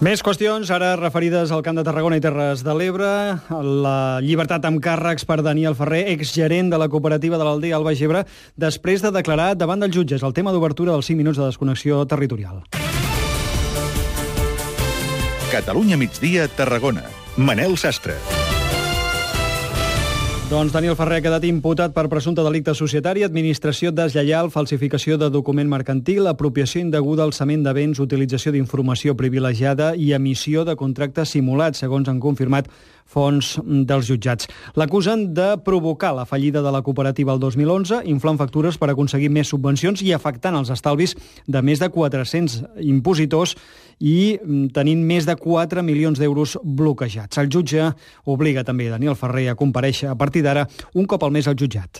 Més qüestions, ara referides al Camp de Tarragona i Terres de l'Ebre. La llibertat amb càrrecs per Daniel Ferrer, exgerent de la cooperativa de l'Aldea al Baix Ebre, després de declarar davant dels jutges el tema d'obertura dels 5 minuts de desconnexió territorial. Catalunya migdia, Tarragona. Manel Sastre. Doncs Daniel Ferrer ha quedat imputat per presumpte delicte societari, administració deslleial, falsificació de document mercantil, apropiació indeguda, alçament de béns, utilització d'informació privilegiada i emissió de contractes simulats, segons han confirmat fonts dels jutjats. L'acusen de provocar la fallida de la cooperativa el 2011, inflant factures per aconseguir més subvencions i afectant els estalvis de més de 400 impositors i tenint més de 4 milions d'euros bloquejats. El jutge obliga també Daniel Ferrer a comparèixer a partir d'ara un cop al mes al jutjat.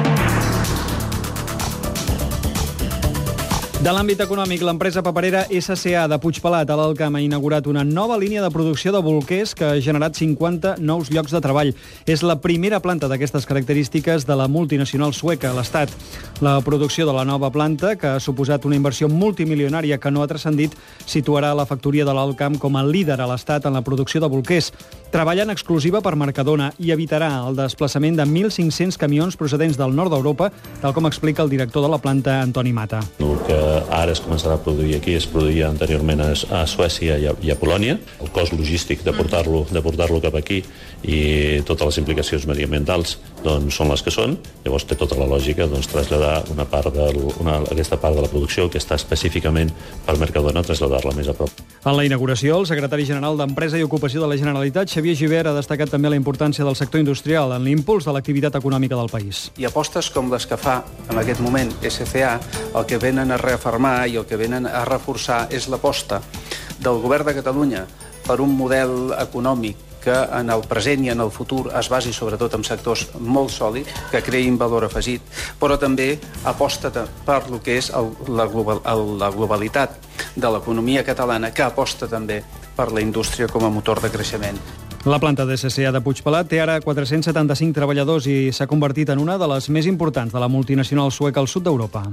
De l'àmbit econòmic, l'empresa paperera SCA de Puigpelat a l'Alt Camp ha inaugurat una nova línia de producció de bolquers que ha generat 50 nous llocs de treball. És la primera planta d'aquestes característiques de la multinacional sueca a l'Estat. La producció de la nova planta, que ha suposat una inversió multimilionària que no ha transcendit, situarà la factoria de l'Alt Camp com a líder a l'Estat en la producció de bolquers. Treballa en exclusiva per Mercadona i evitarà el desplaçament de 1.500 camions procedents del nord d'Europa, tal com explica el director de la planta, Antoni Mata. El que ara es començarà a produir aquí es produïa anteriorment a Suècia i a Polònia. El cost logístic de portar-lo cap aquí i totes les implicacions mediambientals doncs, són les que són. Llavors té tota la lògica traslladar aquesta part de la producció que està específicament per Mercadona, traslladar-la més a prop. En la inauguració, el secretari general d'Empresa i Ocupació de la Generalitat, Xavier Gibert, ha destacat també la importància del sector industrial en l'impuls de l'activitat econòmica del país. I apostes com les que fa en aquest moment SCA, el que venen a reafirmar i el que venen a reforçar és l'aposta del govern de Catalunya per un model econòmic que en el present i en el futur es basi sobretot en sectors molt sòlids, que creïn valor afegit, però també aposta per lo que és la globalitat de l'economia catalana, que aposta també per la indústria com a motor de creixement. La planta de SCA de Puigpelat té ara 475 treballadors i s'ha convertit en una de les més importants de la multinacional sueca al sud d'Europa.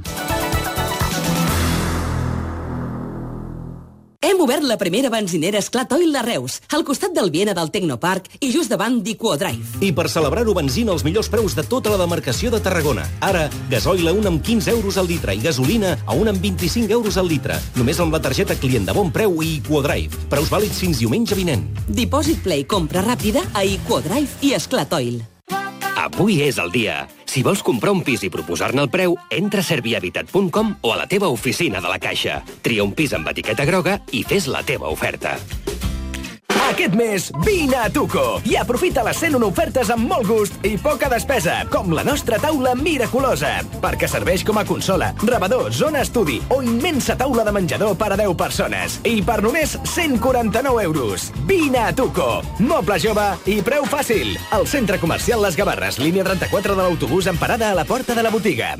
Hem obert la primera benzinera Esclat Oil a Reus, al costat del Viena del Tecnopark i just davant d'Equodrive. I per celebrar-ho, benzina als millors preus de tota la demarcació de Tarragona. Ara, gasoil a 1 amb 15 euros al litre i gasolina a 1 amb 25 euros al litre. Només amb la targeta client de bon preu i Equodrive. Preus vàlids fins diumenge vinent. Dipòsit Play, compra ràpida a Equodrive i Esclat Oil. Avui és el dia. Si vols comprar un pis i proposar-ne el preu, entra a servihabitat.com o a la teva oficina de la Caixa. Tria un pis amb etiqueta groga i fes la teva oferta. Aquest mes, vine a Tuco i aprofita les 101 ofertes amb molt gust i poca despesa, com la nostra taula miraculosa, perquè serveix com a consola, rebedor, zona estudi o immensa taula de menjador per a 10 persones. I per només 149 euros. Vine a Tuco. Moble jove i preu fàcil. Al centre comercial Les Gavarres, línia 34 de l'autobús amb parada a la porta de la botiga.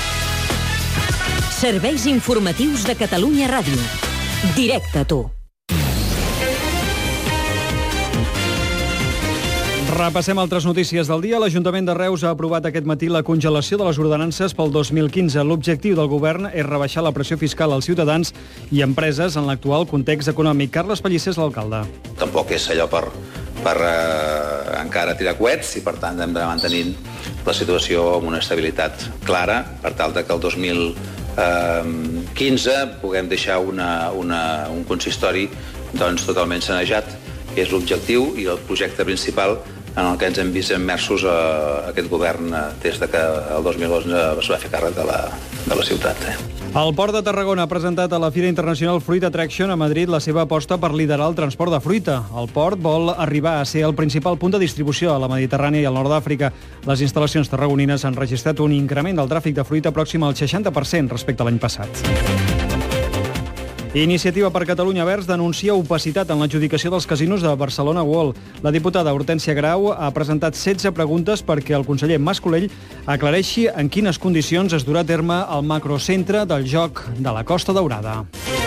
Serveis informatius de Catalunya Ràdio. Directe a tu. Repassem altres notícies del dia. L'Ajuntament de Reus ha aprovat aquest matí la congelació de les ordenances pel 2015. L'objectiu del govern és rebaixar la pressió fiscal als ciutadans i empreses en l'actual context econòmic. Carles Pellicer és l'alcalde. Tampoc és allò per encara tirar coets i, per tant, hem de mantenir la situació amb una estabilitat clara per tal que el 2015 puguem deixar un consistori totalment sanejat, que és l'objectiu i el projecte principal en el que ens hem vist immersos aquest govern des que el 2011 es va fer càrrec de la ciutat. El Port de Tarragona ha presentat a la Fira Internacional Fruit Attraction a Madrid la seva aposta per liderar el transport de fruita. El port vol arribar a ser el principal punt de distribució a la Mediterrània i al nord d'Àfrica. Les instal·lacions tarragonines han registrat un increment del tràfic de fruita pròxim al 60% respecte a l'any passat. Iniciativa per Catalunya Verds denuncia opacitat en l'adjudicació dels casinos de Barcelona World. La diputada Hortènsia Grau ha presentat 16 preguntes perquè el conseller Mas-Colell aclareixi en quines condicions es durà a terme el macrocentre del joc de la Costa Daurada.